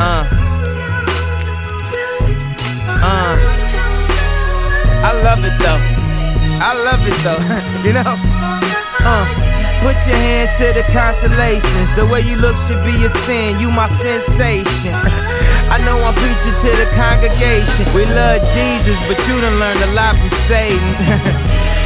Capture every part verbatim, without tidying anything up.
Uh. Uh. I love it though. I love it though. You know? Uh. Put your hands to the constellations. The way you look should be a sin. You my sensation. I know I'm preaching to the congregation. We love Jesus, but you done learned a lot from Satan.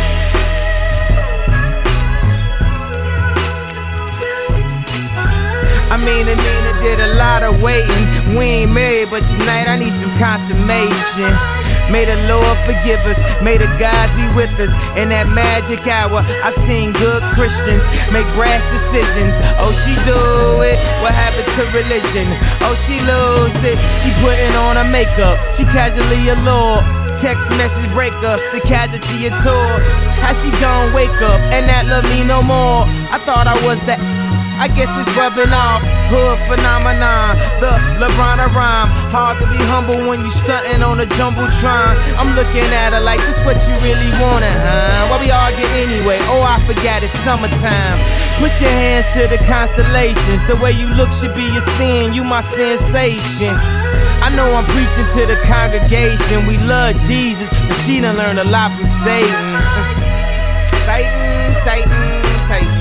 I mean, and Nina did a lot of waiting. We ain't married, but tonight I need some consummation. May the Lord forgive us, may the gods be with us. In that magic hour, I seen good Christians make brash decisions. Oh, she do it, what happened to religion? Oh, she lose it, she putting on her makeup. She casually allured. Text message breakups, the casualty of tour. How she gon' wake up and not love me no more? I thought I was that, I guess it's rubbing off. Hood phenomenon, the LeBron of rhyme. Hard to be humble when you stuntin' on a jumbotron. I'm looking at her like, this what you really wantin', huh? Why we argue anyway? Oh, I forgot it's summertime. Put your hands to the constellations. The way you look should be a sin. You my sensation. I know I'm preaching to the congregation. We love Jesus, but she done learned a lot from Satan. Satan, Satan, Satan.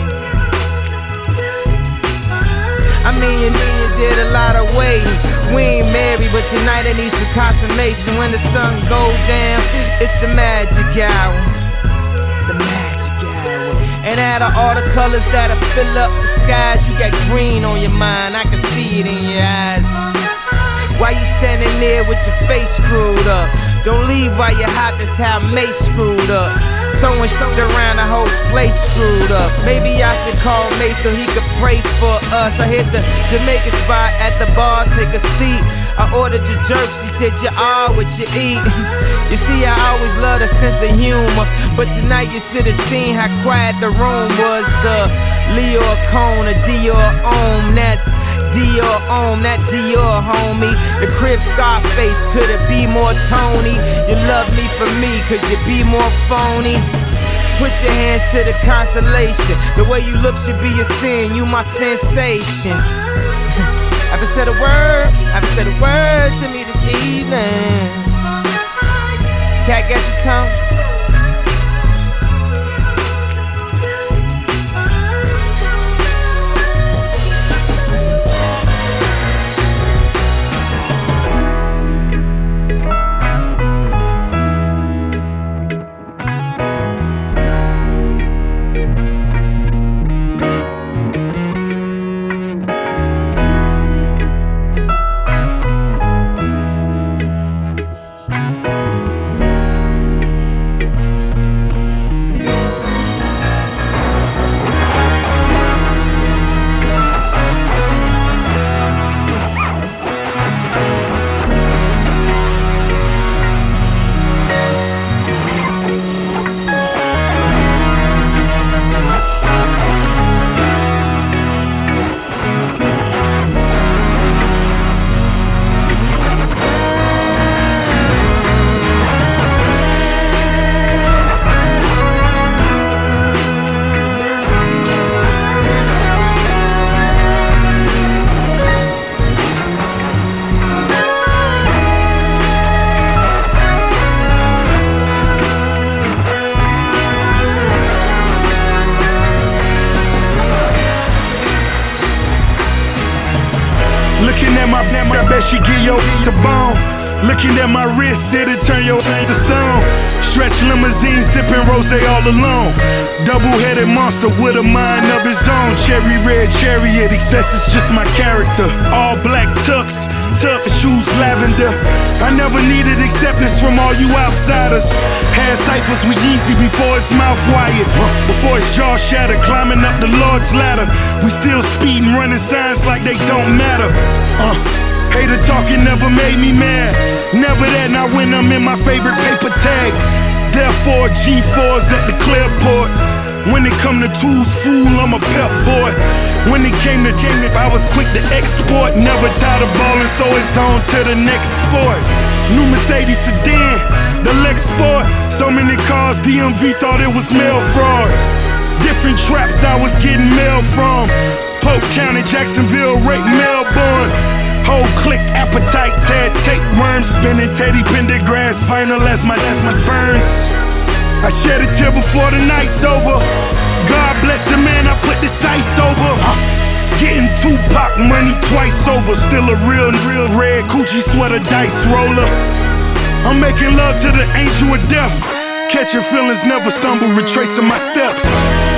I mean, you mean you did a lot of waiting. We ain't married, but tonight I need some consummation. When the sun go down, it's the magic hour. The magic hour. And out of all the colors that'll fill up the skies, you got green on your mind, I can see it in your eyes. Why you standing there with your face screwed up? Don't leave while you're hot, that's how Mace screwed up. Throwing stoned around, the whole place screwed up. Maybe I should call Mace so he could pray for us. I hit the Jamaican spot at the bar, take a seat. I ordered your jerk, she said you are what you eat. You see, I always love a sense of humor, but tonight you should have seen how quiet the room was. The Leo Cone, a Dior Om, that's Dior Om, that Dior homie. The crib Scarface, could it be more Tony? You love me for me, could you be more phony? Put your hands to the constellation. The way you look should be a sin. You my sensation. Haven't said a word, haven't said a word to me this evening. Cat, got your tongue? Looking at my, I bet she give your the bone. Looking at my wrist, it'll turn your to stone. Stretch limousine, sipping rosé all alone. Double-headed monster with a mind of his own. Cherry red chariot, excess is just my character. All black tux, tuck shoes lavender. I never needed acceptance from all you outsiders. Had ciphers with Yeezy before his mouth wired. Before his jaw shattered, climbing up the Lord's ladder. We still speeding, running signs like they don't matter. Uh. Hater talking never made me mad. Never that, not when I'm in my favorite paper tag. Therefore, G fours at the Clearport. When it come to tools, fool, I'm a pep boy. When it came to came to, I was quick to export. Never tired of ballin', so it's on to the next sport. New Mercedes sedan, the Lex Sport. So many cars, D M V thought it was mail fraud. Different traps I was getting mail from. Polk County, Jacksonville, Rake, Melbourne. Whole click appetites had tapeworms. Spinning Teddy Pendergrass final as my, as my burns. I shed a tear before the night's over. God bless the man I put the sights over. Getting Tupac money twice over. Still a real, real red Gucci sweater dice roller. I'm making love to the angel of death. Catching feelings, never stumble, retracing my steps.